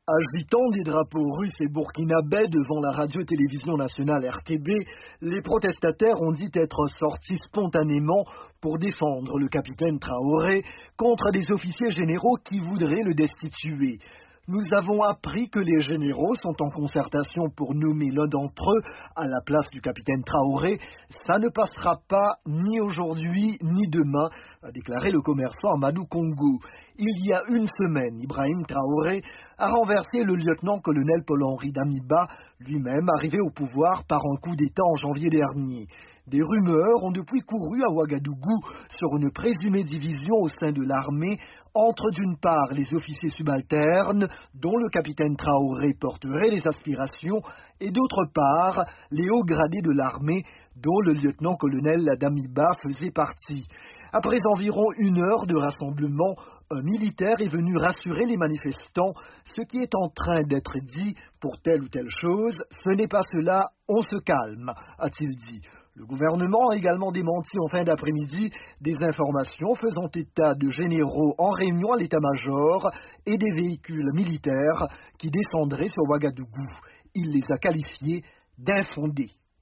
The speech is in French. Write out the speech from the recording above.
Agitant des drapeaux russes et burkinabais devant la radio-télévision nationale RTB, les protestataires ont dit être sortis spontanément pour défendre le capitaine Traoré contre des officiers généraux qui voudraient le destituer. Nous avons appris que les généraux sont en concertation pour nommer l'un d'entre eux à la place du capitaine Traoré. Ça ne passera pas ni aujourd'hui ni demain, a déclaré le commerçant Amadou Kongo. Il y a une semaine, Ibrahim Traoré a renversé le lieutenant-colonel Paul-Henri Damiba, lui-même arrivé au pouvoir par un coup d'État en janvier dernier. Des rumeurs ont depuis couru à Ouagadougou sur une présumée division au sein de l'armée entre d'une part les officiers subalternes dont le capitaine Traoré porterait les aspirations et d'autre part les hauts gradés de l'armée dont le lieutenant-colonel Damiba faisait partie. Après environ une heure de rassemblement, un militaire est venu rassurer les manifestants. Ce qui est en train d'être dit pour telle ou telle chose, ce n'est pas cela, on se calme, a-t-il dit. Le gouvernement a également démenti en fin d'après-midi des informations faisant état de généraux en réunion à l'état-major et des véhicules militaires qui descendraient sur Ouagadougou. Il les a qualifiés d'infondés.